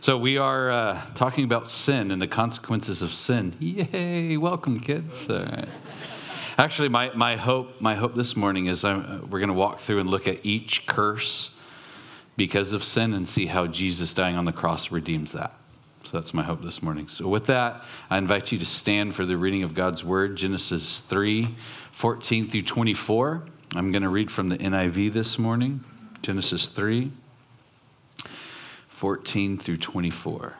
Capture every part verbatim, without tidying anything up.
So we are uh, talking about sin and the consequences of sin. Yay! Welcome, kids. All right. Actually, my, my hope my hope this morning is I'm, we're going to walk through and look at each curse because of sin and see how Jesus dying on the cross redeems that. So that's my hope this morning. So with that, I invite you to stand for the reading of God's Word, Genesis three, fourteen through twenty-four. I'm going to read from the N I V this morning, Genesis three. fourteen through twenty-four.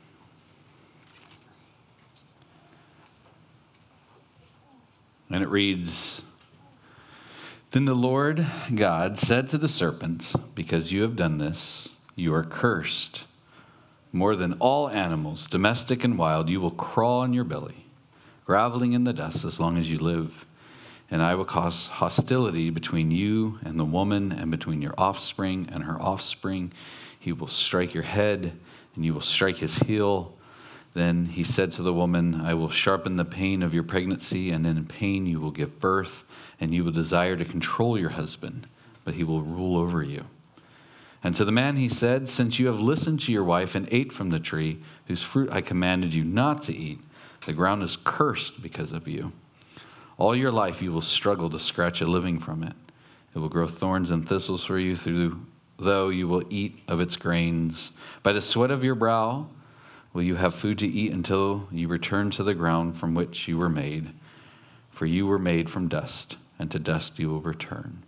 And it reads, Then the Lord God said to the serpent, Because you have done this, you are cursed. More than all animals, domestic and wild, you will crawl on your belly, groveling in the dust as long as you live. And I will cause hostility between you and the woman, and between your offspring and her offspring. He will strike your head, and you will strike his heel. Then he said to the woman, I will sharpen the pain of your pregnancy, and in pain you will give birth, and you will desire to control your husband, but he will rule over you. And to the man he said, Since you have listened to your wife and ate from the tree, whose fruit I commanded you not to eat, the ground is cursed because of you. All your life you will struggle to scratch a living from it. It will grow thorns and thistles for you through though you will eat of its grains. By the sweat of your brow will you have food to eat until you return to the ground from which you were made. For you were made from dust, and to dust you will return.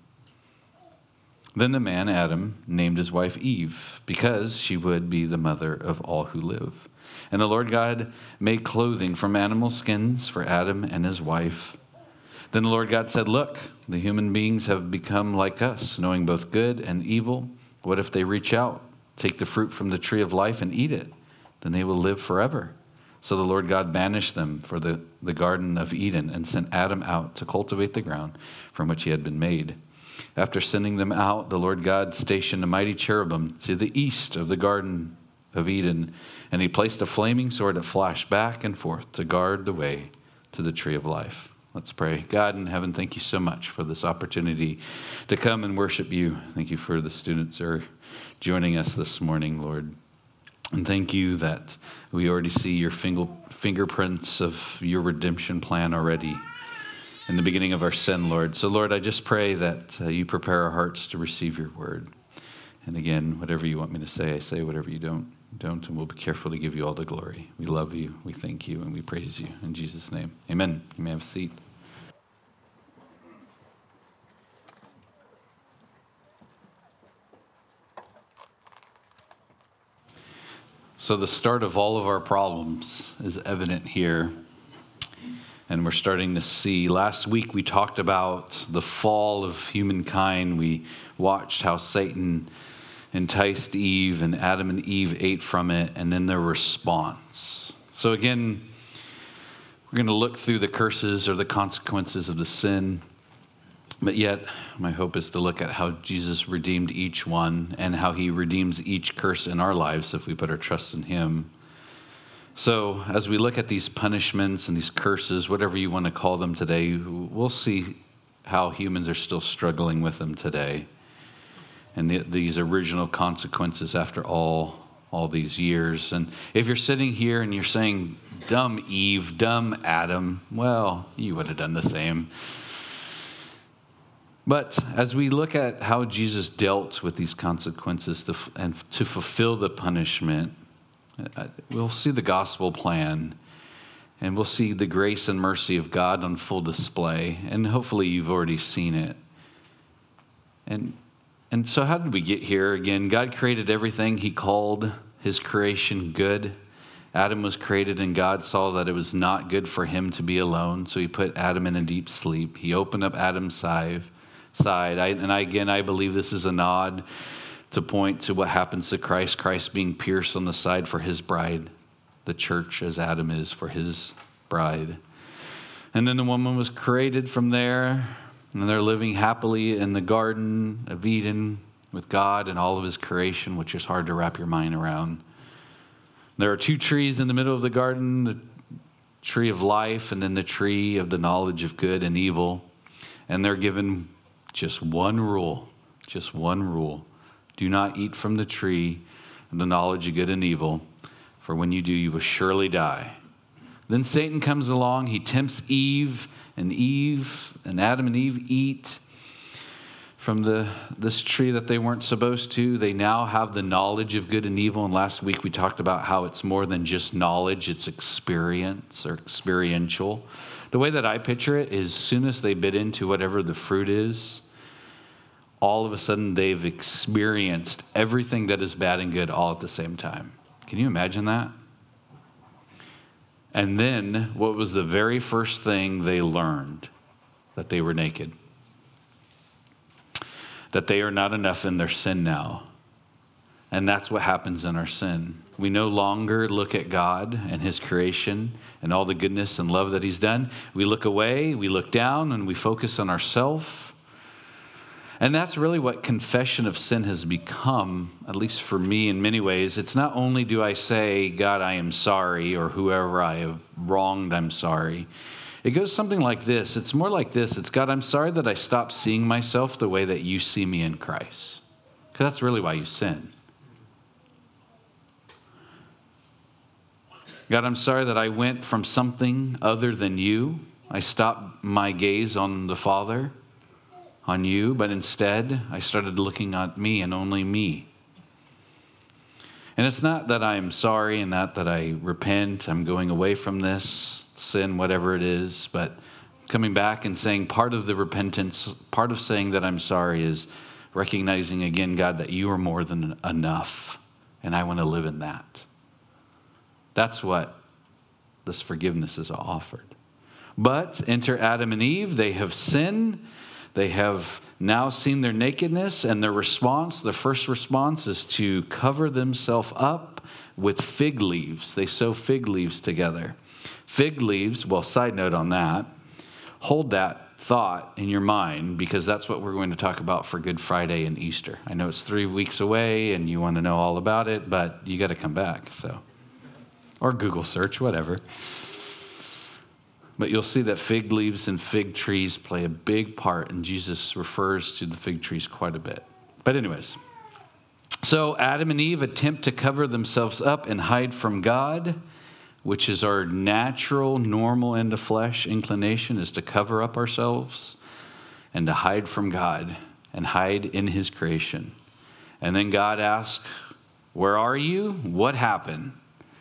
Then the man, Adam, named his wife Eve, because she would be the mother of all who live. And the Lord God made clothing from animal skins for Adam and his wife. Then the Lord God said, Look, the human beings have become like us, knowing both good and evil. What if they reach out, take the fruit from the tree of life and eat it? Then they will live forever. So the Lord God banished them for the, the Garden of Eden and sent Adam out to cultivate the ground from which he had been made. After sending them out, the Lord God stationed a mighty cherubim to the east of the Garden of Eden, and he placed a flaming sword that flashed back and forth to guard the way to the tree of life. Let's pray. God in heaven, thank you so much for this opportunity to come and worship you. Thank you for the students who are joining us this morning, Lord. And thank you that we already see your finger, fingerprints of your redemption plan already in the beginning of our sin, Lord. So, Lord, I just pray that uh, you prepare our hearts to receive your word. And again, whatever you want me to say, I say. Whatever you don't, don't. And we'll be careful to give you all the glory. We love you, we thank you, and we praise you. In Jesus' name, amen. You may have a seat. So the start of all of our problems is evident here. And we're starting to see, last week we talked about the fall of humankind. We watched how Satan enticed Eve and Adam and Eve ate from it, and then their response. So again, we're going to look through the curses or the consequences of the sin. But yet, my hope is to look at how Jesus redeemed each one and how he redeems each curse in our lives if we put our trust in him. So as we look at these punishments and these curses, whatever you want to call them today, we'll see how humans are still struggling with them today. And the, these original consequences after all, all these years. And if you're sitting here and you're saying, dumb Eve, dumb Adam, well, you would have done the same. But as we look at how Jesus dealt with these consequences to, and to fulfill the punishment, we'll see the gospel plan, and we'll see the grace and mercy of God on full display. And hopefully you've already seen it. And and so how did we get here? Again, God created everything. He called his creation good. Adam was created, and God saw that it was not good for him to be alone. So he put Adam in a deep sleep. He opened up Adam's side. side. I, and I, again, I believe this is a nod to point to what happens to Christ, Christ being pierced on the side for his bride, the church as Adam is for his bride. And then the woman was created from there, and they're living happily in the Garden of Eden with God and all of his creation, which is hard to wrap your mind around. There are two trees in the middle of the garden, the tree of life and then the tree of the knowledge of good and evil. And they're given just one rule, just one rule. Do not eat from the tree the knowledge of good and evil, for when you do, you will surely die. Then Satan comes along, he tempts Eve, and Eve and Adam and Eve eat from the this tree that they weren't supposed to. They now have the knowledge of good and evil, and last week we talked about how it's more than just knowledge, it's experience or experiential. The way that I picture it is as soon as they bit into whatever the fruit is, all of a sudden they've experienced everything that is bad and good all at the same time. Can you imagine that? And then what was the very first thing they learned? That they were naked. That they are not enough in their sin now. And that's what happens in our sin. We no longer look at God and his creation and all the goodness and love that he's done. We look away, we look down, and we focus on ourselves. And that's really what confession of sin has become, at least for me in many ways. It's not only do I say, God, I am sorry, or whoever I have wronged, I'm sorry. It goes something like this. It's more like this. It's, God, I'm sorry that I stopped seeing myself the way that you see me in Christ. Because that's really why you sin. God, I'm sorry that I went from something other than you. I stopped my gaze on the Father, on you, but instead I started looking at me and only me. And it's not that I'm sorry and not that I repent, I'm going away from this sin, whatever it is, but coming back and saying part of the repentance, part of saying that I'm sorry is recognizing again, God, that you are more than enough, and I want to live in that. That's what this forgiveness is offered. But enter Adam and Eve, they have sinned. They have now seen their nakedness, and their response, the first response is to cover themselves up with fig leaves. They sew fig leaves together. Fig leaves, well, side note on that, hold that thought in your mind because that's what we're going to talk about for Good Friday and Easter. I know it's three weeks away and you want to know all about it, but you got to come back, so. Or Google search, whatever. But you'll see that fig leaves and fig trees play a big part, and Jesus refers to the fig trees quite a bit. But anyways, so Adam and Eve attempt to cover themselves up and hide from God, which is our natural, normal in the flesh inclination, is to cover up ourselves and to hide from God and hide in his creation. And then God asks, where are you? What happened?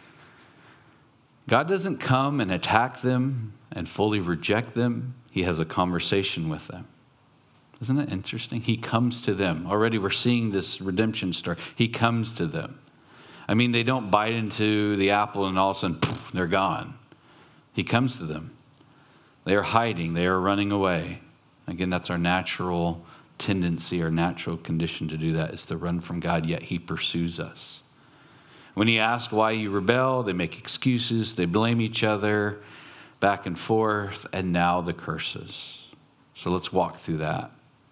God doesn't come and attack them and fully reject them. He has a conversation with them. Isn't that interesting? He comes to them. Already we're seeing this redemption story. He comes to them. I mean, they don't bite into the apple and all of a sudden, poof, they're gone. He comes to them. They are hiding. They are running away. Again, that's our natural tendency, our natural condition to do that, is to run from God, yet he pursues us. When he asks why you rebel, they make excuses, they blame each other, back and forth, and now the curses. So let's walk through that.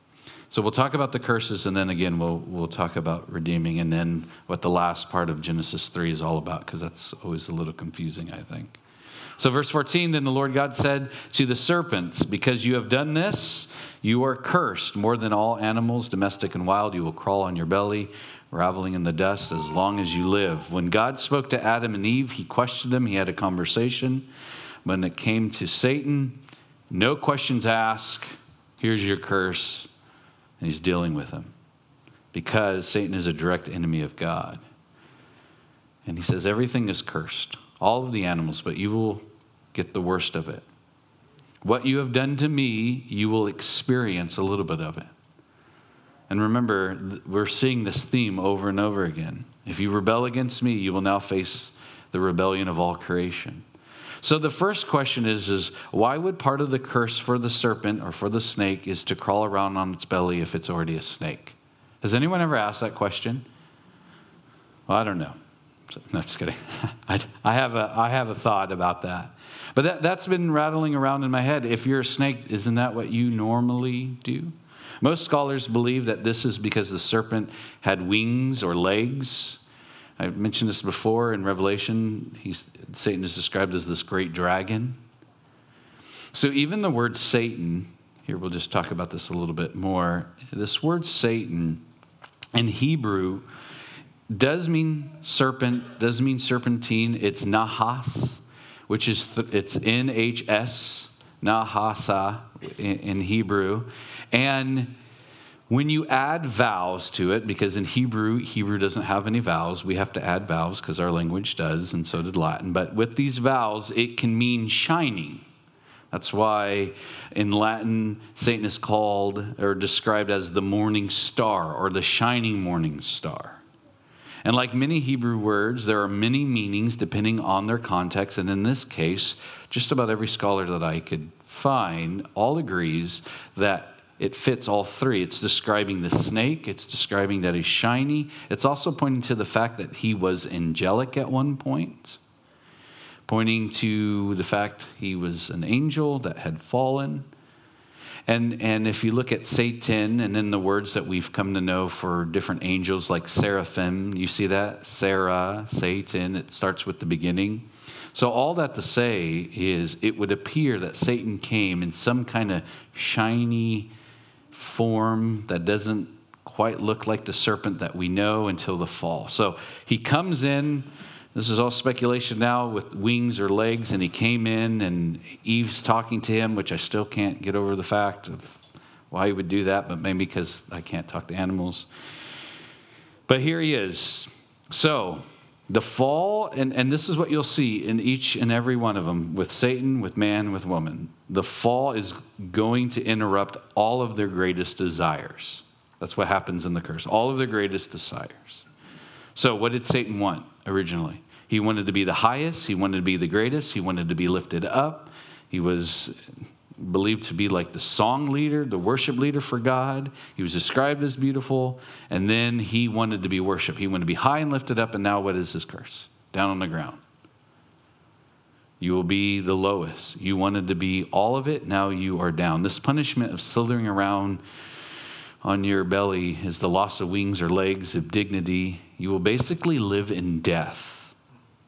So we'll talk about the curses, and then again, we'll we'll talk about redeeming, and then what the last part of Genesis three is all about, because that's always a little confusing, I think. So verse fourteen, then the Lord God said to the serpents, because you have done this, you are cursed more than all animals, domestic and wild. You will crawl on your belly, raveling in the dust as long as you live. When God spoke to Adam and Eve, he questioned them. He had a conversation. When it came to Satan, no questions asked. Here's your curse. And he's dealing with him because Satan is a direct enemy of God. And he says, everything is cursed, all of the animals, but you will get the worst of it. What you have done to me, you will experience a little bit of it. And remember, we're seeing this theme over and over again. If you rebel against me, you will now face the rebellion of all creation. So the first question is, is why would part of the curse for the serpent or for the snake is to crawl around on its belly if it's already a snake? Has anyone ever asked that question? Well, I don't know. No, just kidding. I, I have a I have a thought about that. But that, that's been rattling around in my head. If you're a snake, isn't that what you normally do? Most scholars believe that this is because the serpent had wings or legs. I mentioned this before in Revelation. He's, Satan is described as this great dragon. So even the word Satan, here we'll just talk about this a little bit more. This word Satan in Hebrew does mean serpent, does mean serpentine. It's nahas, which is, th- it's N H S, nahasa in, in Hebrew. And when you add vowels to it, because in Hebrew, Hebrew doesn't have any vowels. We have to add vowels because our language does, and so did Latin. But with these vowels, it can mean shining. That's why in Latin, Satan is called or described as the morning star or the shining morning star. And like many Hebrew words, there are many meanings depending on their context. And in this case, just about every scholar that I could find all agrees that it fits all three. It's describing the snake. It's describing that he's shiny. It's also pointing to the fact that he was angelic at one point, pointing to the fact he was an angel that had fallen. And, and if you look at Satan and then the words that we've come to know for different angels like seraphim, you see that? Sarah, Satan, it starts with the beginning. So all that to say is it would appear that Satan came in some kind of shiny form that doesn't quite look like the serpent that we know until the fall. So he comes in, this is all speculation now, with wings or legs, and he came in and Eve's talking to him, which I still can't get over the fact of why he would do that, but maybe because I can't talk to animals. But here he is. So the fall, and, and this is what you'll see in each and every one of them, with Satan, with man, with woman. The fall is going to interrupt all of their greatest desires. That's what happens in the curse. All of their greatest desires. So what did Satan want originally? He wanted to be the highest. He wanted to be the greatest. He wanted to be lifted up. He was believed to be like the song leader, the worship leader for God. He was described as beautiful. And then he wanted to be worshiped. He wanted to be high and lifted up. And now what is his curse? Down on the ground. You will be the lowest. You wanted to be all of it. Now you are down. This punishment of slithering around on your belly is the loss of wings or legs, of dignity. You will basically live in death.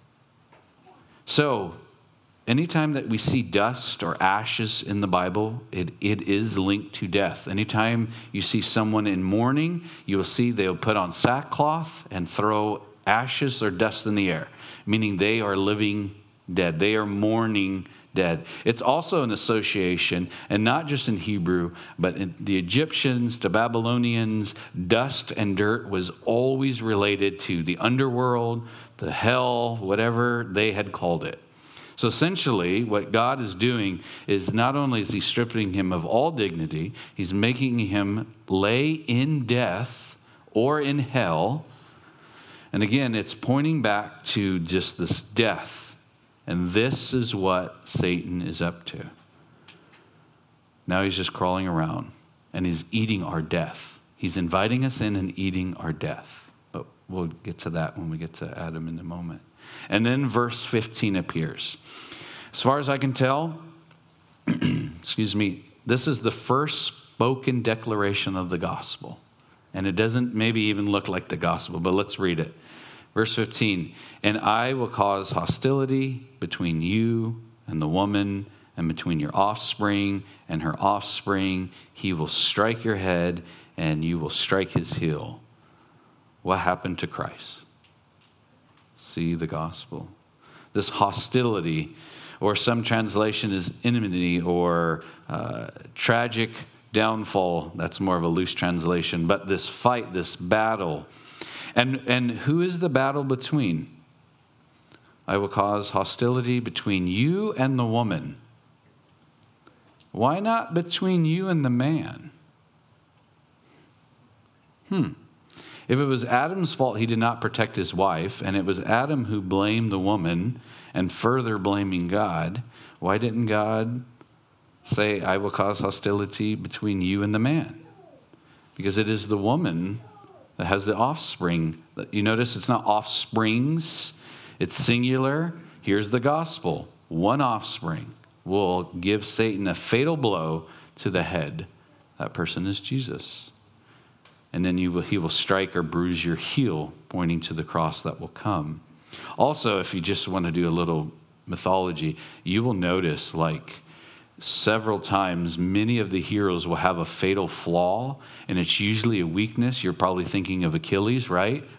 So, anytime that we see dust or ashes in the Bible, it, it is linked to death. Anytime you see someone in mourning, you will see they'll put on sackcloth and throw ashes or dust in the air, meaning they are living dead. They are mourning dead. It's also an association, and not just in Hebrew, but in the Egyptians, the Babylonians, dust and dirt was always related to the underworld, the hell, whatever they had called it. So essentially, what God is doing is not only is he stripping him of all dignity, he's making him lay in death or in hell. And again, it's pointing back to just this death. And this is what Satan is up to. Now he's just crawling around and he's eating our death. He's inviting us in and eating our death. But we'll get to that when we get to Adam in a moment. And then verse fifteen appears. As far as I can tell, excuse me, this is the first spoken declaration of the gospel. And it doesn't maybe even look like the gospel, but let's read it. Verse fifteen, and I will cause hostility between you and the woman, and between your offspring and her offspring. He will strike your head, and you will strike his heel. What happened to Christ? See the gospel. This hostility, or some translation is enmity or uh, tragic downfall. That's more of a loose translation. But this fight, this battle. And, and who is the battle between? I will cause hostility between you and the woman. Why not between you and the man? Hmm. If it was Adam's fault he did not protect his wife, and it was Adam who blamed the woman, and further blaming God, why didn't God say, I will cause hostility between you and the man? Because it is the woman that has the offspring. You notice it's not offsprings, it's singular. Here's the gospel. One offspring will give Satan a fatal blow to the head. That person is Jesus. And then you will, he will strike or bruise your heel, pointing to the cross that will come. Also, if you just want to do a little mythology, you will notice like several times many of the heroes will have a fatal flaw, and it's usually a weakness. You're probably thinking of Achilles, right?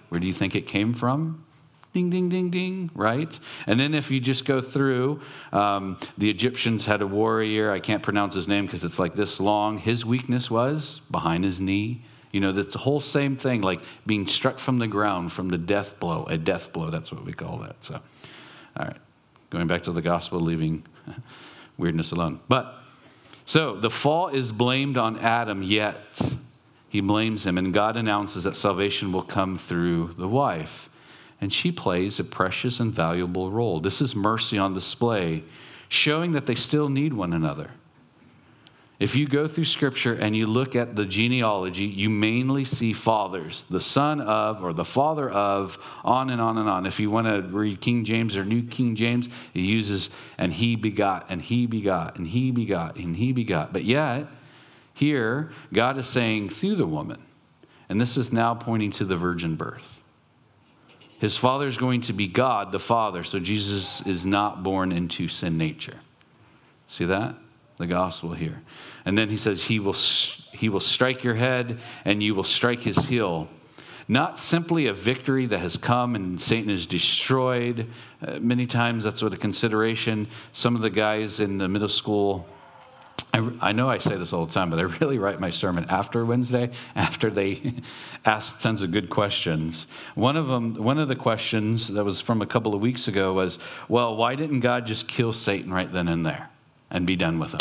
Where do you think it came from? Ding, ding, ding, ding, right? And then if you just go through, um, the Egyptians had a warrior. I can't pronounce his name because it's like this long. His weakness was behind his knee. You know, that's the whole same thing, like being struck from the ground, from the death blow, a death blow. That's what we call that. So, all right, going back to the gospel, leaving weirdness alone. But, so the fall is blamed on Adam, yet he blames him. And God announces that salvation will come through the wife. And she plays a precious and valuable role. This is mercy on display, showing that they still need one another. If you go through Scripture and you look at the genealogy, you mainly see fathers, the son of or the father of, on and on and on. If you want to read King James or New King James, it uses, and he begot, and he begot, and he begot, and he begot. But yet, here, God is saying through the woman, and this is now pointing to the virgin birth. His father is going to be God, the Father, so Jesus is not born into sin nature. See that? The gospel here. And then he says, he will, he will strike your head and you will strike his heel. Not simply a victory that has come and Satan is destroyed. Uh, many times that's what a consideration. Some of the guys in the middle school, I, I know I say this all the time, but I really write my sermon after Wednesday, after they ask tons of good questions. One of them, one of the questions that was from a couple of weeks ago was, well, why didn't God just kill Satan right then and there and be done with him?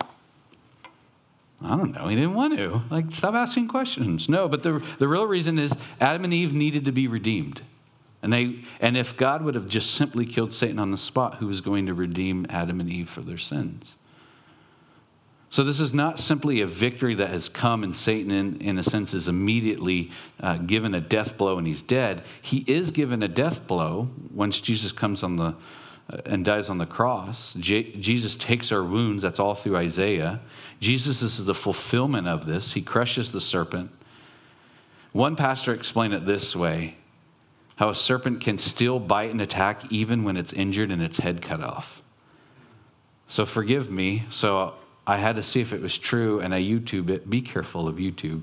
I don't know. He didn't want to. Like, stop asking questions. No, but the the real reason is Adam and Eve needed to be redeemed. And they and if God would have just simply killed Satan on the spot, who was going to redeem Adam and Eve for their sins? So this is not simply a victory that has come and Satan, in, in a sense, is immediately uh, given a death blow and he's dead. He is given a death blow once Jesus comes on the uh, and dies on the cross. J- Jesus takes our wounds. That's all through Isaiah. Jesus is the fulfillment of this. He crushes the serpent. One pastor explained it this way, how a serpent can still bite and attack even when it's injured and its head cut off. So forgive me. So I had to see if it was true, and I YouTube it. Be careful of YouTube.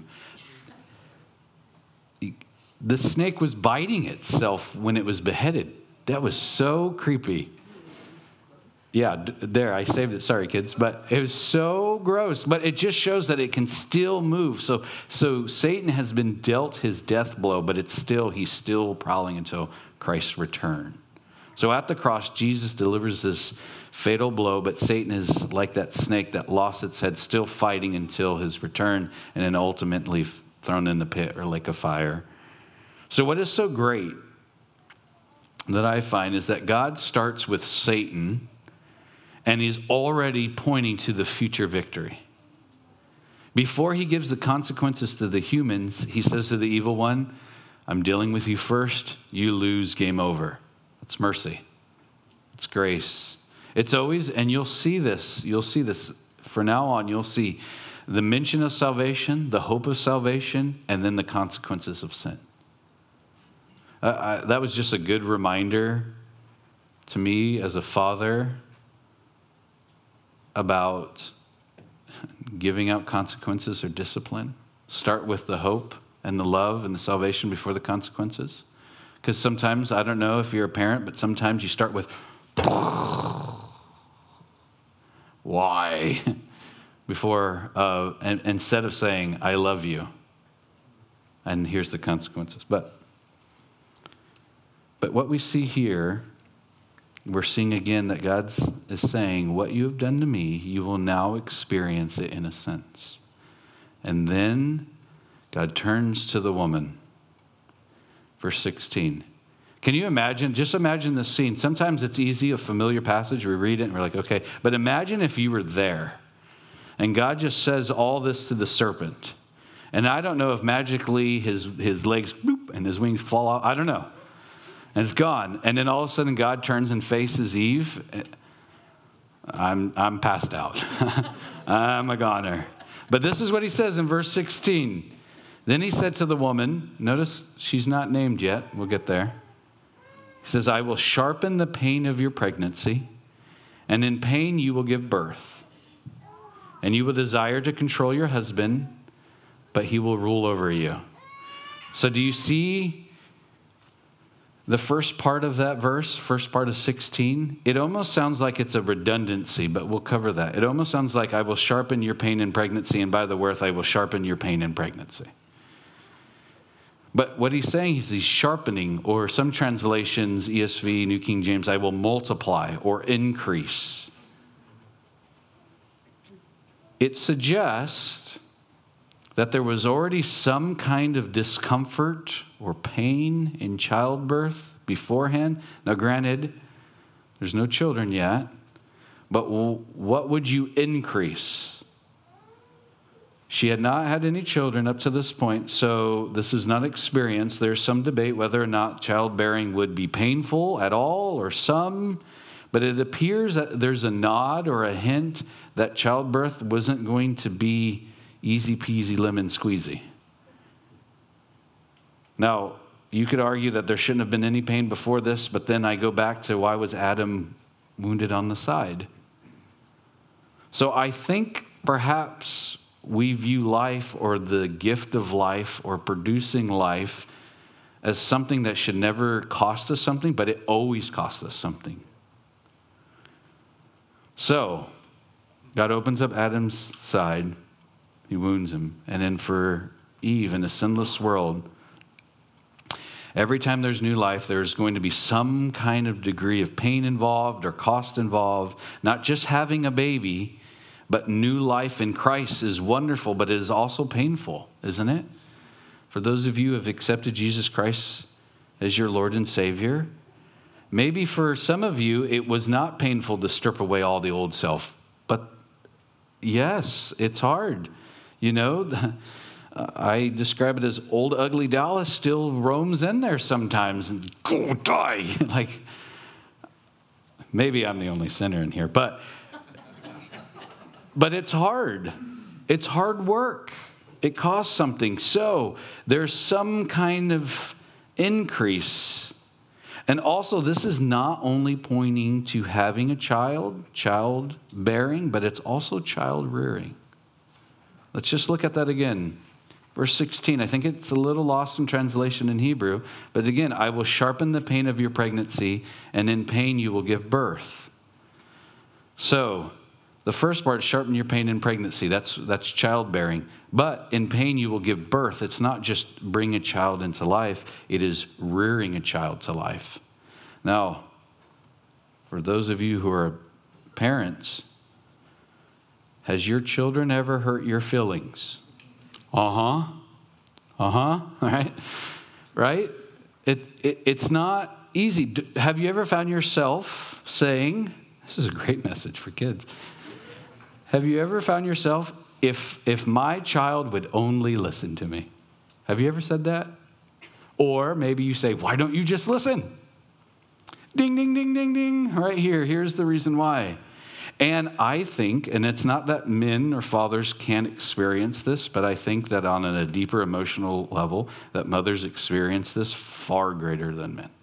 The snake was biting itself when it was beheaded. That was so creepy. Yeah, there, I saved it. Sorry, kids. But it was so gross. But it just shows that it can still move. So, so Satan has been dealt his death blow, but it's still, he's still prowling until Christ's return. So at the cross, Jesus delivers this fatal blow, but Satan is like that snake that lost its head, still fighting until his return, and then ultimately thrown in the pit or lake of fire. So what is so great that I find is that God starts with Satan, and he's already pointing to the future victory. Before he gives the consequences to the humans, he says to the evil one, I'm dealing with you first, you lose, game over. It's mercy. It's grace. It's always, and you'll see this, you'll see this, from now on, you'll see the mention of salvation, the hope of salvation, and then the consequences of sin. Uh, I, that was just a good reminder to me as a father about giving out consequences or discipline. Start with the hope and the love and the salvation before the consequences. Because sometimes, I don't know if you're a parent, but sometimes you start with, why? Before, uh, and, instead of saying, I love you. And here's the consequences. But, but what we see here, we're seeing again that God is saying, what you have done to me, you will now experience it in a sense. And then God turns to the woman. Verse sixteen. Can you imagine? Just imagine this scene. Sometimes it's easy, a familiar passage. We read it and we're like, okay. But imagine if you were there and God just says all this to the serpent. And I don't know if magically his, his legs boop, and his wings fall out. I don't know. And it's gone. And then all of a sudden God turns and faces Eve. I'm, I'm passed out. I'm a goner. But this is what he says in verse sixteen. Then he said to the woman, notice she's not named yet. We'll get there. He says, I will sharpen the pain of your pregnancy, and in pain you will give birth. And you will desire to control your husband, but he will rule over you. So do you see the first part of that verse, first part of sixteen, it almost sounds like it's a redundancy, but we'll cover that. It almost sounds like I will sharpen your pain in pregnancy, and by the word, I will sharpen your pain in pregnancy. But what he's saying is he's sharpening, or some translations, E S V, New King James, I will multiply or increase. It suggests that there was already some kind of discomfort or pain in childbirth beforehand. Now, granted, there's no children yet, but what would you increase? She had not had any children up to this point, so this is not experience. There's some debate whether or not childbearing would be painful at all or some, but it appears that there's a nod or a hint that childbirth wasn't going to be easy peasy lemon squeezy. Now, you could argue that there shouldn't have been any pain before this, but then I go back to why was Adam wounded on the side? So I think perhaps we view life or the gift of life or producing life as something that should never cost us something, but it always costs us something. So, God opens up Adam's side. He wounds him. And then for Eve in a sinless world, every time there's new life, there's going to be some kind of degree of pain involved or cost involved. Not just having a baby, but new life in Christ is wonderful, but it is also painful, isn't it? For those of you who have accepted Jesus Christ as your Lord and Savior, maybe for some of you, it was not painful to strip away all the old self. But yes, it's hard. You know, I describe it as old ugly Dallas still roams in there sometimes and go die. Like, maybe I'm the only sinner in here, but but it's hard. It's hard work. It costs something. So there's some kind of increase. And also, this is not only pointing to having a child, childbearing, but it's also child rearing. Let's just look at that again. Verse sixteen, I think it's a little lost in translation in Hebrew, but again, I will sharpen the pain of your pregnancy, and in pain you will give birth. So, the first part, sharpen your pain in pregnancy, that's, that's childbearing. But in pain you will give birth. It's not just bring a child into life, it is rearing a child to life. Now, for those of you who are parents, has your children ever hurt your feelings? Uh-huh. Uh-huh. All right. Right? It, it, it's not easy. Have you ever found yourself saying, this is a great message for kids. Have you ever found yourself, if if my child would only listen to me? Have you ever said that? Or maybe you say, why don't you just listen? Ding, ding, ding, ding, ding. Right here. Here's the reason why. And I think, and it's not that men or fathers can't experience this, but I think that on a deeper emotional level, that mothers experience this far greater than men.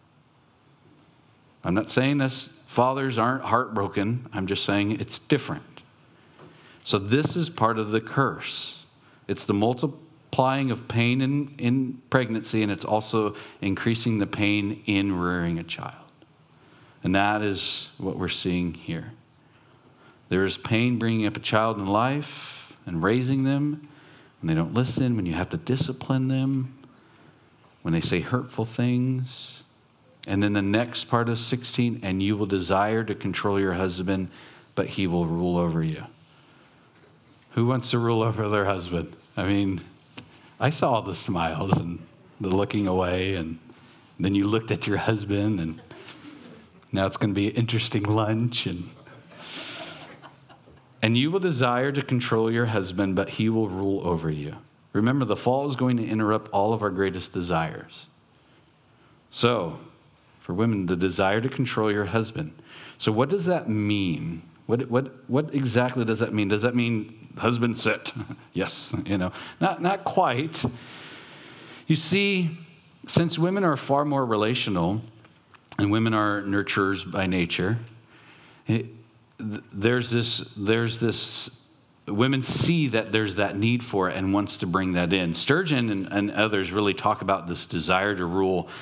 I'm not saying this, fathers aren't heartbroken. I'm just saying it's different. So this is part of the curse. It's the multiplying of pain in, in pregnancy, and it's also increasing the pain in rearing a child. And that is what we're seeing here. There is pain bringing up a child in life and raising them when they don't listen, when you have to discipline them, when they say hurtful things. And then the next part of sixteen, and you will desire to control your husband, but he will rule over you. Who wants to rule over their husband? I mean, I saw the smiles and the looking away, and then you looked at your husband, and now it's going to be an interesting lunch. And, and you will desire to control your husband, but he will rule over you. Remember, the fall is going to interrupt all of our greatest desires. So, for women, the desire to control your husband. So what does that mean? What what what exactly does that mean? Does that mean husband sit? Yes, you know, not not quite. You see, since women are far more relational, and women are nurturers by nature, it, there's this there's this. Women see that there's that need for it and wants to bring that in. Sturgeon and, and others really talk about this desire to rule.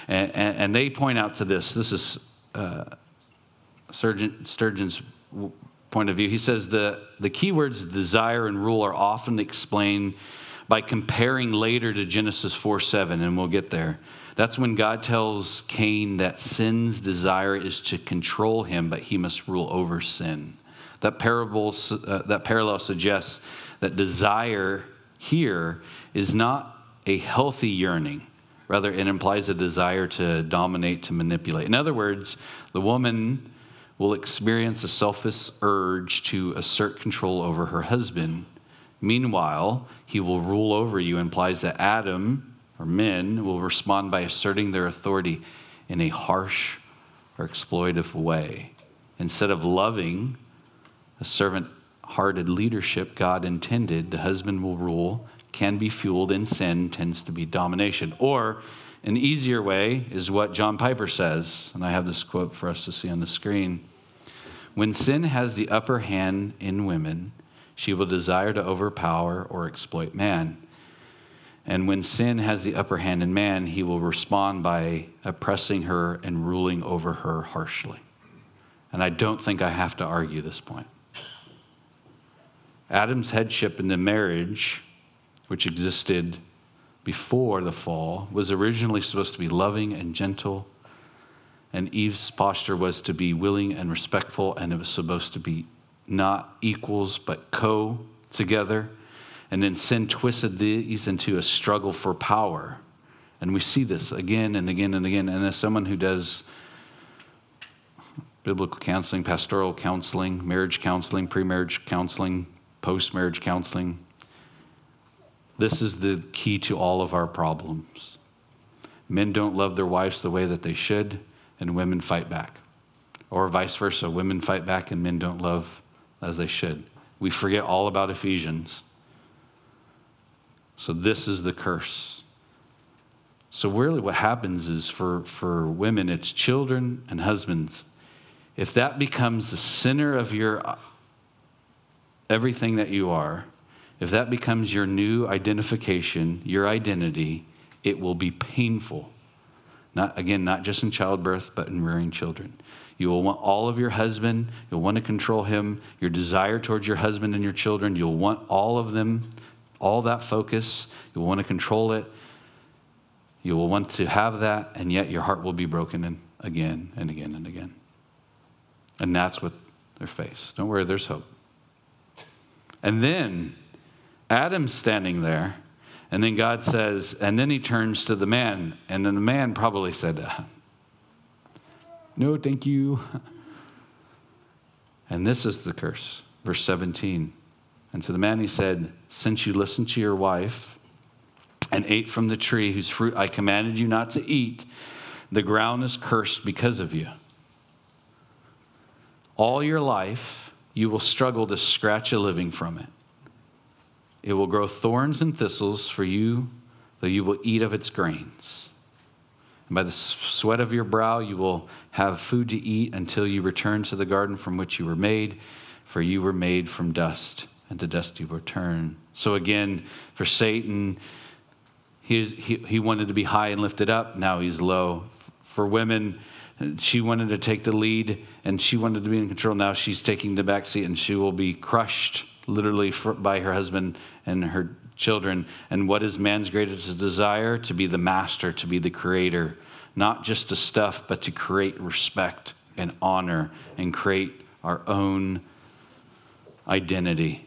And, and, and they point out to this. This is uh, Sturgeon, Sturgeon's point of view. He says the, the key words desire and rule are often explained by comparing later to Genesis four seven, and we'll get there. That's when God tells Cain that sin's desire is to control him, but he must rule over sin. That parable, uh, that parallel suggests that desire here is not a healthy yearning. Rather, it implies a desire to dominate, to manipulate. In other words, the woman will experience a selfish urge to assert control over her husband. Meanwhile, he will rule over you, implies that Adam, or men, will respond by asserting their authority in a harsh or exploitive way. Instead of loving a servant-hearted leadership God intended, the husband will rule, can be fueled in sin, tends to be domination. Or an easier way is what John Piper says, and I have this quote for us to see on the screen. When sin has the upper hand in women, she will desire to overpower or exploit man. And when sin has the upper hand in man, he will respond by oppressing her and ruling over her harshly. And I don't think I have to argue this point. Adam's headship in the marriage, which existed before the fall, was originally supposed to be loving and gentle. And Eve's posture was to be willing and respectful, and it was supposed to be not equals, but co-together. And then sin twisted these into a struggle for power. And we see this again and again and again. And as someone who does biblical counseling, pastoral counseling, marriage counseling, pre-marriage counseling, post-marriage counseling, this is the key to all of our problems. Men don't love their wives the way that they should, and women fight back. Or vice versa, women fight back and men don't love as they should. We forget all about Ephesians. So this is the curse. So really what happens is for, for women, it's children and husbands. If that becomes the center of your everything that you are, if that becomes your new identification, your identity, it will be painful. Not, again, not just in childbirth, but in rearing children. You will want all of your husband. You'll want to control him. Your desire towards your husband and your children, you'll want all of them, all that focus. You'll want to control it. You will want to have that, and yet your heart will be broken in again and again and again. And that's what they face. Don't worry, there's hope. And then Adam's standing there, and then God says, and then he turns to the man, and then the man probably said, no, thank you. And this is the curse, verse seventeen. And to the man he said, since you listened to your wife and ate from the tree whose fruit I commanded you not to eat, the ground is cursed because of you. All your life, you will struggle to scratch a living from it. It will grow thorns and thistles for you, though you will eat of its grains. And by the sweat of your brow, you will have food to eat until you return to the garden from which you were made, for you were made from dust, and to dust you return. So again, for Satan, he, he, he wanted to be high and lifted up. Now he's low. For women, she wanted to take the lead, and she wanted to be in control. Now she's taking the back seat, and she will be crushed literally for, by her husband and her children. And what is man's greatest desire? To be the master, to be the creator. Not just to stuff, but to create respect and honor and create our own identity.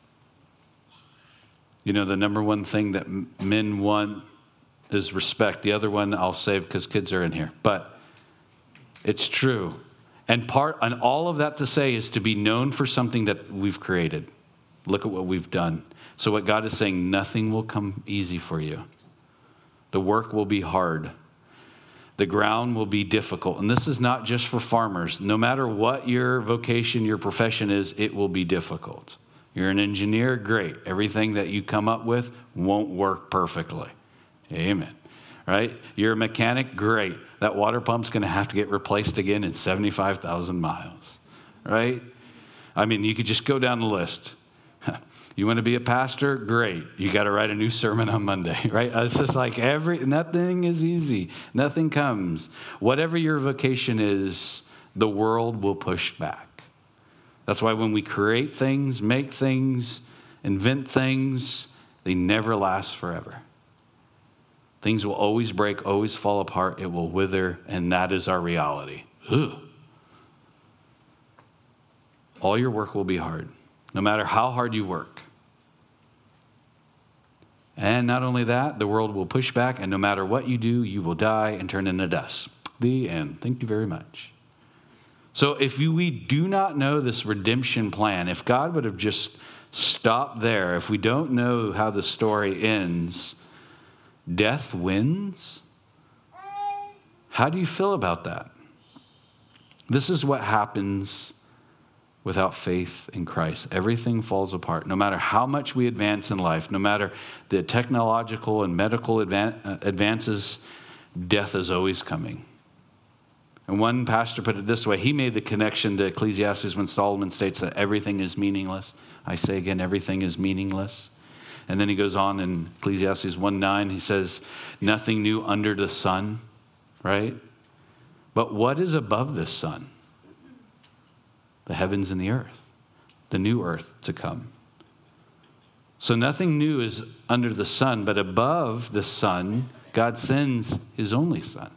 You know, the number one thing that men want is respect. The other one I'll save because kids are in here. But it's true. And part, and all of that to say is to be known for something that we've created. Look at what we've done. So what God is saying, nothing will come easy for you. The work will be hard. The ground will be difficult. And this is not just for farmers. No matter what your vocation, your profession is, it will be difficult. You're an engineer, great. Everything that you come up with won't work perfectly. Amen. Right? You're a mechanic, great. That water pump's going to have to get replaced again in seventy-five thousand miles. Right? I mean, you could just go down the list. You want to be a pastor? Great. You got to write a new sermon on Monday, right? It's just like every, nothing is easy. Nothing comes. Whatever your vocation is, the world will push back. That's why when we create things, make things, invent things, they never last forever. Things will always break, always fall apart. It will wither, and that is our reality. Ugh. All your work will be hard, no matter how hard you work. And not only that, the world will push back, and no matter what you do, you will die and turn into dust. The end. Thank you very much. So if you, we do not know this redemption plan, if God would have just stopped there, if we don't know how the story ends, death wins? How do you feel about that? This is what happens without faith in Christ. Everything falls apart. No matter how much we advance in life, no matter the technological and medical advan- advances, death is always coming. And one pastor put it this way. He made the connection to Ecclesiastes when Solomon states that everything is meaningless. I say again, everything is meaningless. And then he goes on in Ecclesiastes one nine, he says, nothing new under the sun, right? But what is above this sun? The heavens and the earth, the new earth to come. So nothing new is under the sun, but above the sun, God sends his only son.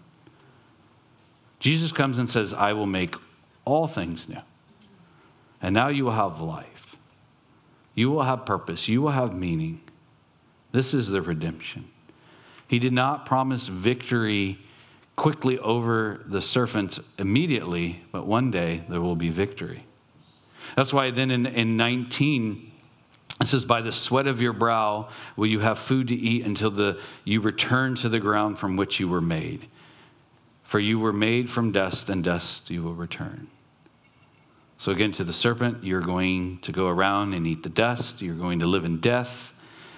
Jesus comes and says, I will make all things new. And now you will have life. You will have purpose. You will have meaning. This is the redemption. He did not promise victory quickly over the serpent immediately, but one day there will be victory. That's why then in, in nineteen, it says, by the sweat of your brow will you have food to eat until the you return to the ground from which you were made. For you were made from dust, and dust you will return. So again, to the serpent, you're going to go around and eat the dust. You're going to live in death.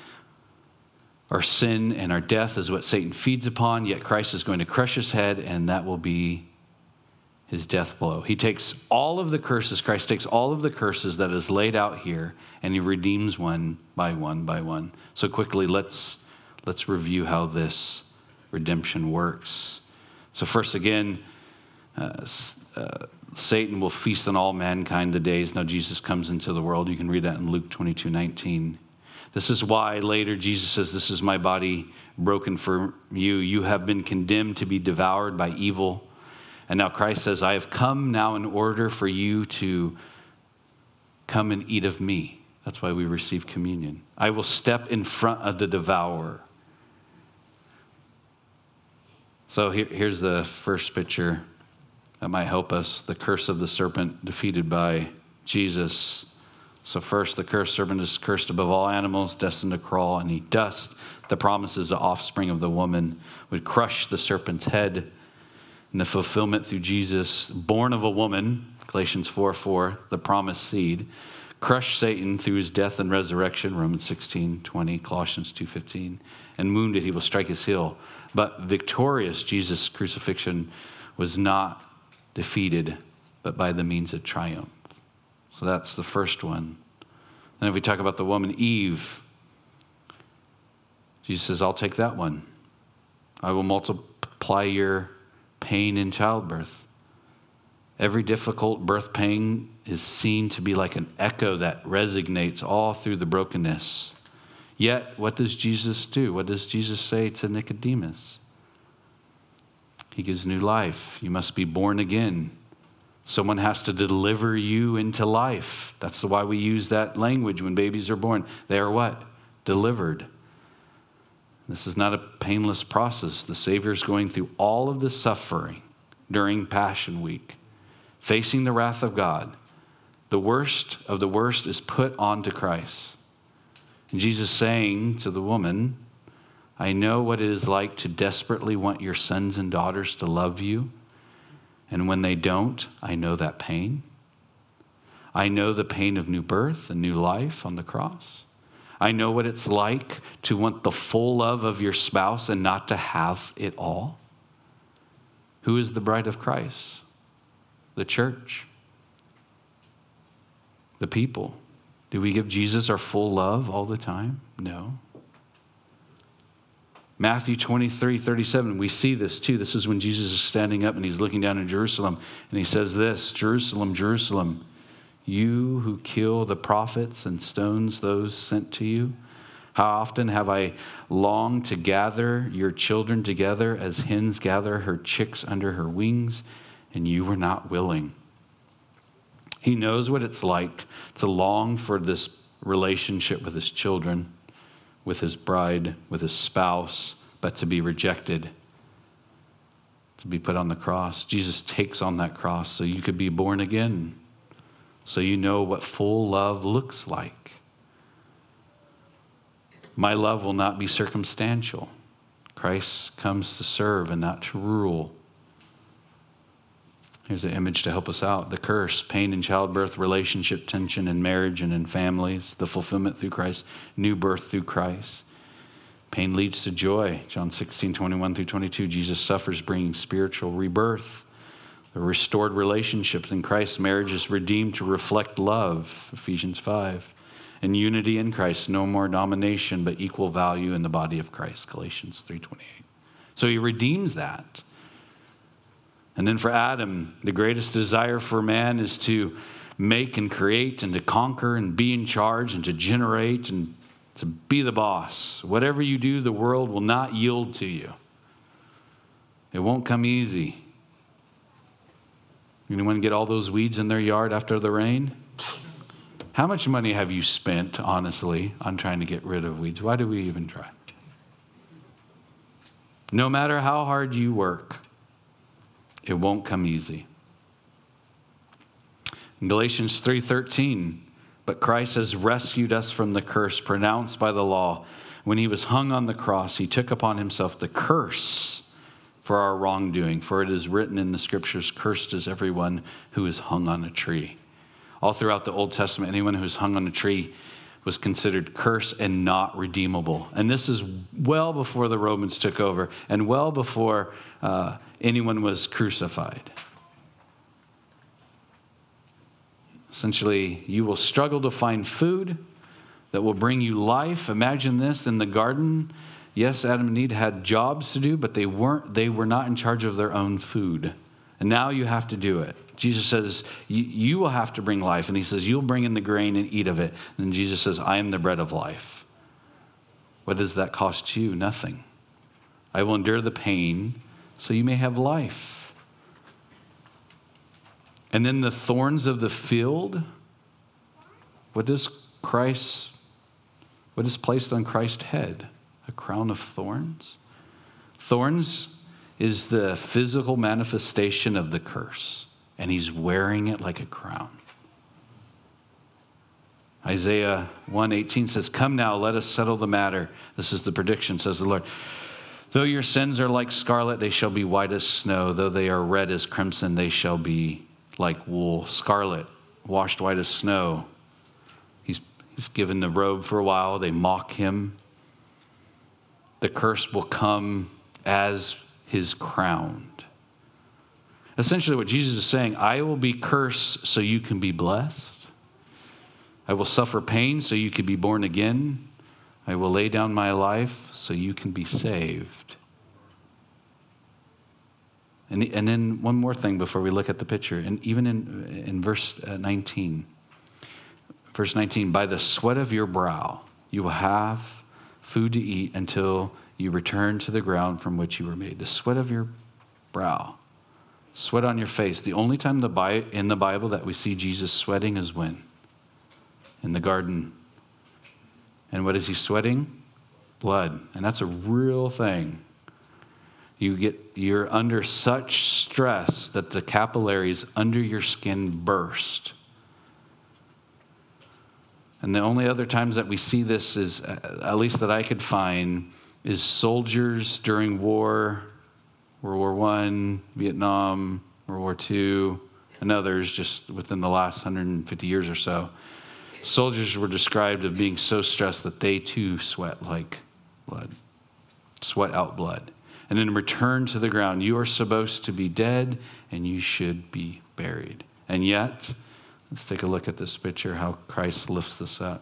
Our sin and our death is what Satan feeds upon, yet Christ is going to crush his head, and that will be his death blow. He takes all of the curses, Christ takes all of the curses that is laid out here, and he redeems one by one by one. So quickly, let's, let's review how this redemption works. So first again, uh, uh, Satan will feast on all mankind the days. Now Jesus comes into the world. You can read that in Luke twenty-two nineteen. This is why later Jesus says, this is my body broken for you. You have been condemned to be devoured by evil. And now Christ says, I have come now in order for you to come and eat of me. That's why we receive communion. I will step in front of the devourer. So here, here's the first picture that might help us. The curse of the serpent defeated by Jesus. So first, the cursed serpent is cursed above all animals, destined to crawl and eat dust. The promise is the offspring of the woman would crush the serpent's head. And the fulfillment through Jesus, born of a woman, Galatians four four, the promised seed, crushed Satan through his death and resurrection, Romans sixteen twenty, Colossians two fifteen, and wounded he will strike his heel. But victorious, Jesus' crucifixion was not defeated, but by the means of triumph. So that's the first one. Then if we talk about the woman Eve, Jesus says, I'll take that one. I will multiply your pain in childbirth. Every difficult birth pain is seen to be like an echo that resonates all through the brokenness. Yet, what does Jesus do? What does Jesus say to Nicodemus? He gives new life. You must be born again. Someone has to deliver you into life. That's why we use that language when babies are born. They are what? Delivered. This is not a painless process. The Savior is going through all of the suffering during Passion Week, facing the wrath of God. The worst of the worst is put onto Christ. And Jesus saying to the woman, I know what it is like to desperately want your sons and daughters to love you. And when they don't, I know that pain. I know the pain of new birth and new life on the cross. I know what it's like to want the full love of your spouse and not to have it all. Who is the bride of Christ? The church. The people. Do we give Jesus our full love all the time? No. Matthew twenty-three thirty-seven, we see this too. This is when Jesus is standing up and he's looking down at Jerusalem. And he says this, Jerusalem, Jerusalem, you who kill the prophets and stones those sent to you, how often have I longed to gather your children together as hens gather her chicks under her wings, and you were not willing. He knows what it's like to long for this relationship with his children, with his bride, with his spouse, but to be rejected, to be put on the cross. Jesus takes on that cross so you could be born again, so you know what full love looks like. My love will not be circumstantial. Christ comes to serve and not to rule. Here's an image to help us out. The curse, pain in childbirth, relationship tension in marriage and in families, the fulfillment through Christ, new birth through Christ. Pain leads to joy. John sixteen, twenty-one through twenty-two, Jesus suffers, bringing spiritual rebirth. The restored relationships in Christ, marriage is redeemed to reflect love, Ephesians five. And unity in Christ, no more domination, but equal value in the body of Christ, Galatians three twenty-eight. So he redeems that. And then for Adam, the greatest desire for man is to make and create and to conquer and be in charge and to generate and to be the boss. Whatever you do, the world will not yield to you. It won't come easy. Anyone get all those weeds in their yard after the rain? How much money have you spent, honestly, on trying to get rid of weeds? Why do we even try? No matter how hard you work, it won't come easy. In Galatians three thirteen, but Christ has rescued us from the curse pronounced by the law. When he was hung on the cross, he took upon himself the curse for our wrongdoing. For it is written in the scriptures, cursed is everyone who is hung on a tree. All throughout the Old Testament, anyone who was hung on a tree was considered cursed and not redeemable. And this is well before the Romans took over and well before uh, anyone was crucified. Essentially, you will struggle to find food that will bring you life. Imagine this in the garden. Yes, Adam and Eve had jobs to do, but they weren't. They were not in charge of their own food. And now you have to do it. Jesus says, you, you will have to bring life. And he says, you'll bring in the grain and eat of it. And Jesus says, I am the bread of life. What does that cost you? Nothing. I will endure the pain so you may have life. And then the thorns of the field. What does Christ, what is placed on Christ's head? A crown of thorns? Thorns is the physical manifestation of the curse. And he's wearing it like a crown. Isaiah one eighteen says, come now, let us settle the matter. This is the prediction, says the Lord. Though your sins are like scarlet, they shall be white as snow. Though they are red as crimson, they shall be like wool. Scarlet, washed white as snow. He's, he's given the robe for a while. They mock him. The curse will come as his crown. Essentially what Jesus is saying, I will be cursed so you can be blessed. I will suffer pain so you can be born again. I will lay down my life so you can be saved. And, and then one more thing before we look at the picture. And even in, in verse nineteen, verse nineteen, by the sweat of your brow, you will have food to eat until you return to the ground from which you were made. The sweat of your brow. Sweat on your face. The only time the Bi- in the Bible that we see Jesus sweating is when? In the garden. And what is he sweating? Blood. And that's a real thing. You get, you're under such stress that the capillaries under your skin burst. And the only other times that we see this is, at least that I could find, is soldiers during war, World War One, Vietnam, World War Two, and others just within the last one hundred fifty years or so. Soldiers were described as being so stressed that they too sweat like blood, sweat out blood. And then return to the ground. You are supposed to be dead and you should be buried. And yet, Let's take a look at this picture, how Christ lifts this up.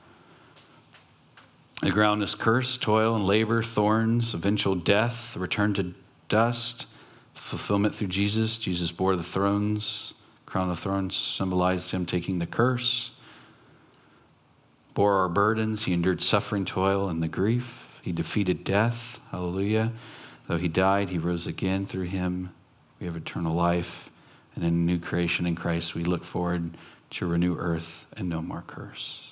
The ground is cursed, toil and labor, thorns, eventual death, return to dust, fulfillment through Jesus. Jesus bore the thrones, crown of thorns symbolized him taking the curse. Bore our burdens, he endured suffering, toil, and the grief. He defeated death, hallelujah. Though he died, he rose again. Through him, we have eternal life. And in a new creation in Christ, we look forward to renew earth and no more curse.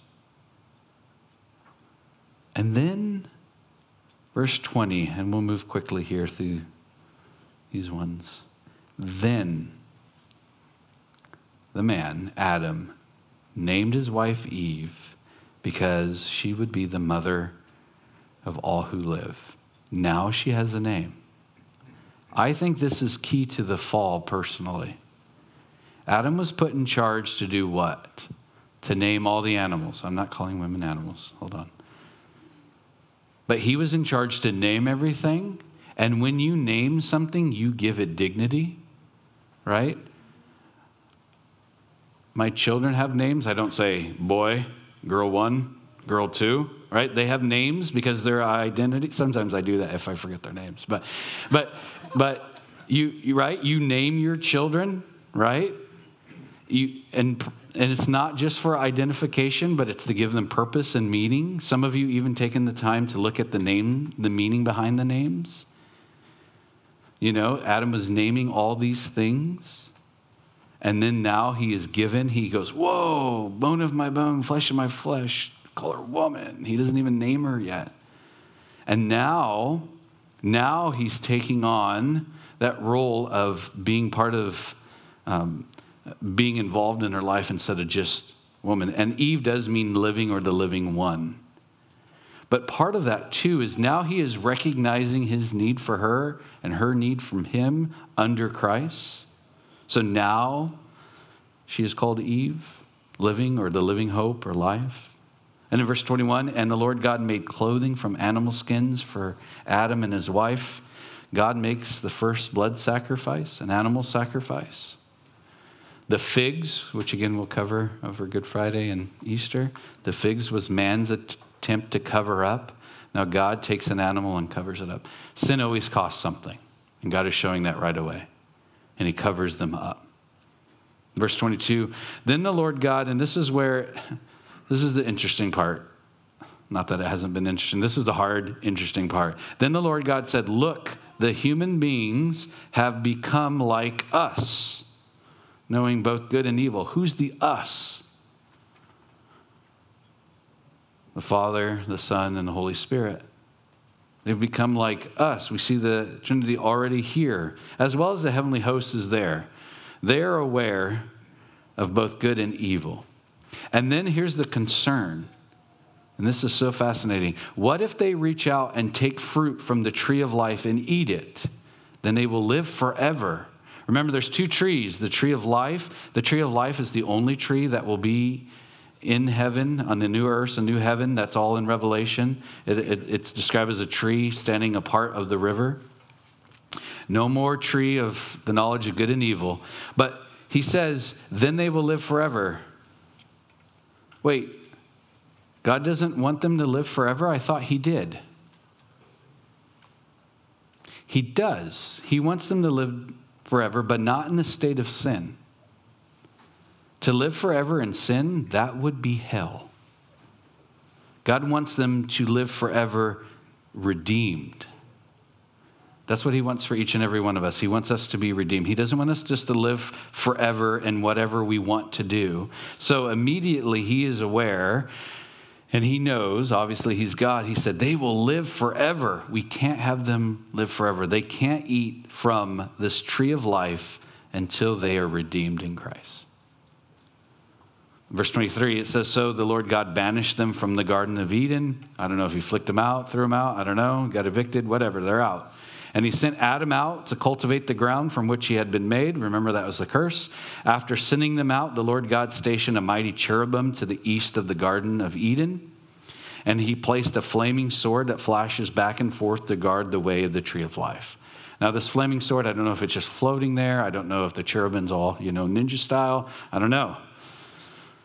And then, verse twenty, and we'll move quickly here through these ones. Then the man, Adam, named his wife Eve because she would be the mother of all who live. Now she has a name. I think this is key to the fall personally. Adam was put in charge to do what? To name all the animals. I'm not calling women animals. Hold on. But he was in charge to name everything. And when you name something, you give it dignity, right? My children have names. I don't say boy, girl one, girl two, right? They have names because their identity. Sometimes I do that if I forget their names. But, but, but you, you right? You name your children, right? You and and it's not just for identification, but it's to give them purpose and meaning. Some of you even taken the time to look at the name, the meaning behind the names. You know, Adam was naming all these things. And then now he is given, he goes, whoa, bone of my bone, flesh of my flesh, call her woman. He doesn't even name her yet. And now, now he's taking on that role of being part of um, being involved in her life instead of just woman. And Eve does mean living or the living one. But part of that too is now he is recognizing his need for her and her need from him under Christ. So now she is called Eve, living or the living hope or life. And in verse twenty-one, and the Lord God made clothing from animal skins for Adam and his wife. God makes the first blood sacrifice, an animal sacrifice. The figs, which again we'll cover over Good Friday and Easter, the figs was man's attempt to cover up. Now God takes an animal and covers it up. Sin always costs something, and God is showing that right away. And he covers them up. Verse twenty-two, then the Lord God, and this is where, this is the interesting part. Not that it hasn't been interesting. This is the hard, interesting part. Then the Lord God said, look, the human beings have become like us, knowing both good and evil. Who's the us? The Father, the Son, and the Holy Spirit. They've become like us. We see the Trinity already here, as well as the heavenly host is there. They are aware of both good and evil. And then here's the concern, and this is so fascinating. What if they reach out and take fruit from the tree of life and eat it? Then they will live forever. Remember, there's two trees, the tree of life. The tree of life is the only tree that will be in heaven, on the new earth, a new heaven. That's all in Revelation. It, it, it's described as a tree standing apart of the river. No more tree of the knowledge of good and evil. But he says, then they will live forever. Wait, God doesn't want them to live forever? I thought he did. He does. He wants them to live forever, but not in the state of sin. To live forever in sin, that would be hell. God wants them to live forever redeemed. That's what he wants for each and every one of us. He wants us to be redeemed. He doesn't want us just to live forever in whatever we want to do. So immediately he is aware, and he knows, obviously he's God. He said, they will live forever. We can't have them live forever. They can't eat from this tree of life until they are redeemed in Christ. Verse twenty-three, it says, so the Lord God banished them from the Garden of Eden. I don't know if he flicked them out, threw them out. I don't know, got evicted, whatever, they're out. And he sent Adam out to cultivate the ground from which he had been made. Remember, that was the curse. After sending them out, the Lord God stationed a mighty cherubim to the east of the Garden of Eden. And he placed a flaming sword that flashes back and forth to guard the way of the tree of life. Now, this flaming sword, I don't know if it's just floating there. I don't know if the cherubim's all, you know, ninja style. I don't know.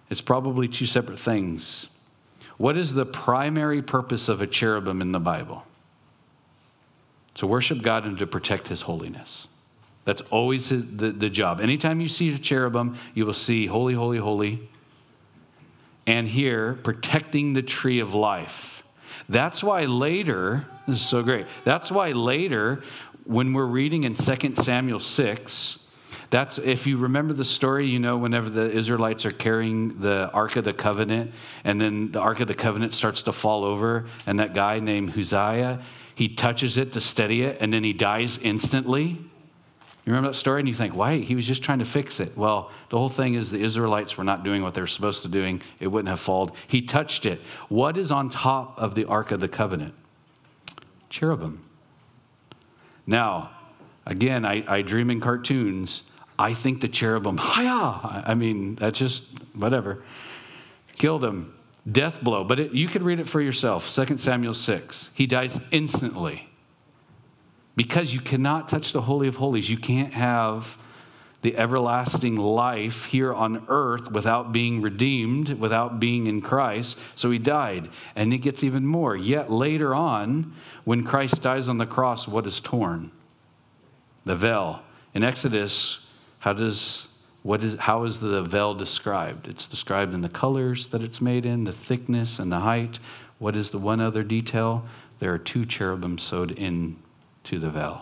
It's probably two separate things. What is the primary purpose of a cherubim in the Bible? To worship God and to protect his holiness. That's always his, the, the job. Anytime you see a cherubim, you will see holy, holy, holy. And here, protecting the tree of life. That's why later, this is so great. That's why later, when we're reading in Second Samuel six, that's, if you remember the story, you know, whenever the Israelites are carrying the Ark of the Covenant, and then the Ark of the Covenant starts to fall over, and that guy named Uzziah, he touches it to steady it, and then he dies instantly. You remember that story? And you think, why? He was just trying to fix it. Well, the whole thing is the Israelites were not doing what they were supposed to be doing. It wouldn't have fallen. He touched it. What is on top of the Ark of the Covenant? Cherubim. Now, again, I, I dream in cartoons. I think the cherubim, hi-ya! I mean, that's just, whatever. Killed him. Death blow. But it, you can read it for yourself. Second Samuel six. He dies instantly. Because you cannot touch the Holy of Holies. You can't have the everlasting life here on earth without being redeemed, without being in Christ. So he died. And it gets even more. Yet later on, when Christ dies on the cross, what is torn? The veil. In Exodus, how does what is how is the veil described? It's described in the colors that it's made in, the thickness and the height. What is the one other detail? There are two cherubim sewed in to the veil.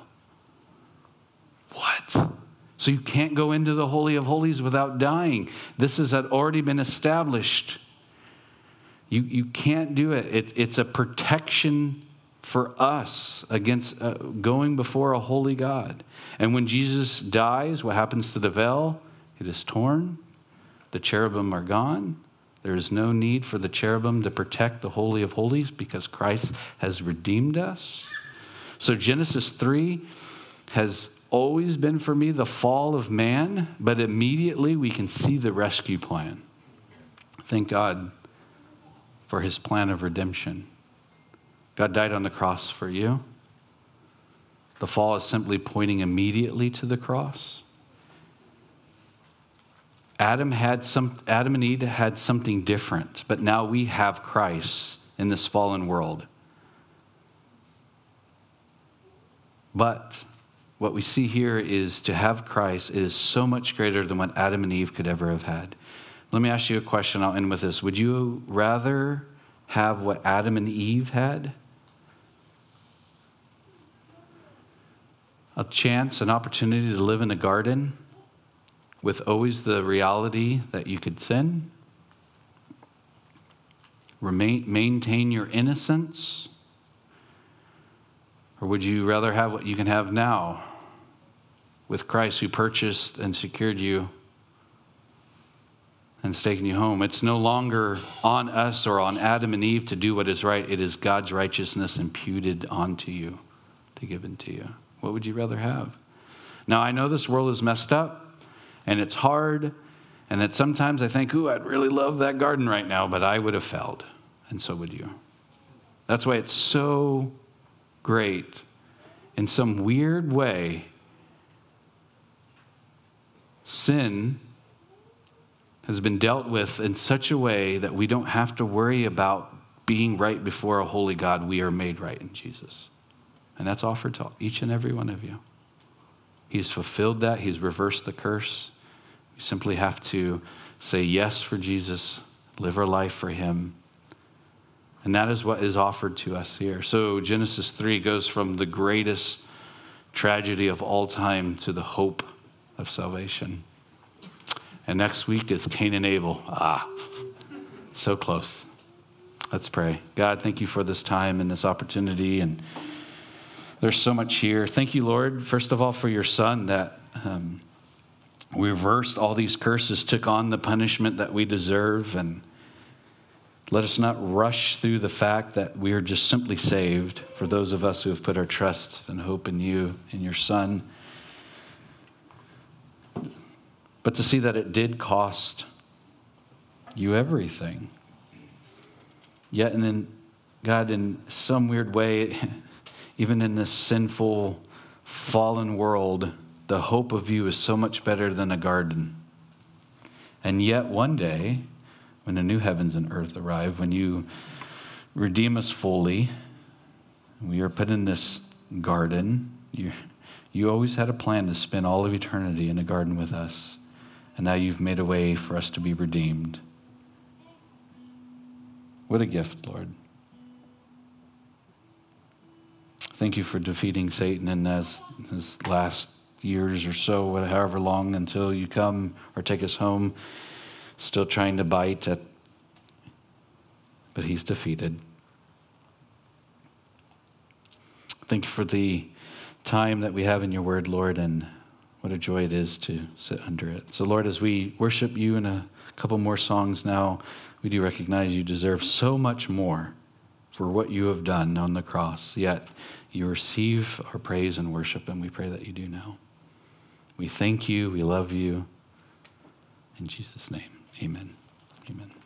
What? So you can't go into the Holy of Holies without dying. This has already been established. You you can't do it. it it's a protection for us against uh, going before a holy God. And when Jesus dies, what happens to the veil? It is torn. The cherubim are gone. There is no need for the cherubim to protect the Holy of Holies because Christ has redeemed us. So Genesis three has always been for me the fall of man, but immediately we can see the rescue plan. Thank God for his plan of redemption. God died on the cross for you. The fall is simply pointing immediately to the cross. Adam had some Adam and Eve had something different, but now we have Christ in this fallen world. But what we see here is to have Christ is so much greater than what Adam and Eve could ever have had. Let me ask you a question. I'll end with this. Would you rather have what Adam and Eve had? A chance, an opportunity to live in a garden with always the reality that you could sin? Remain, maintain your innocence? Or would you rather have what you can have now with Christ who purchased and secured you and has taken you home? It's no longer on us or on Adam and Eve to do what is right. It is God's righteousness imputed onto you, to give into you. What would you rather have? Now, I know this world is messed up and it's hard, and that sometimes I think, ooh, I'd really love that garden right now, but I would have failed, and so would you. That's why it's so great. In some weird way, sin has been dealt with in such a way that we don't have to worry about being right before a holy God. We are made right in Jesus. And that's offered to each and every one of you. He's fulfilled that. He's reversed the curse. We simply have to say yes for Jesus, live our life for him. And that is what is offered to us here. So Genesis three goes from the greatest tragedy of all time to the hope of salvation. And next week is Cain and Abel. Ah, so close. Let's pray. God, thank you for this time and this opportunity. And there's so much here. Thank you, Lord, first of all, for your son that um, reversed all these curses, took on the punishment that we deserve, and let us not rush through the fact that we are just simply saved, for those of us who have put our trust and hope in you, in your son. But to see that it did cost you everything. Yet, and in God, in some weird way, even in this sinful, fallen world, the hope of you is so much better than a garden. And yet one day, when the new heavens and earth arrive, when you redeem us fully, we are put in this garden. You, you always had a plan to spend all of eternity in a garden with us, and now you've made a way for us to be redeemed. What a gift, Lord. Thank you for defeating Satan in his, his last years or so, however long, until you come or take us home, still trying to bite at, but he's defeated. Thank you for the time that we have in your word, Lord, and what a joy it is to sit under it. So, Lord, as we worship you in a couple more songs now, we do recognize you deserve so much more for what you have done on the cross, yet you receive our praise and worship, and we pray that you do now. We thank you. We love you. In Jesus' name, amen. Amen.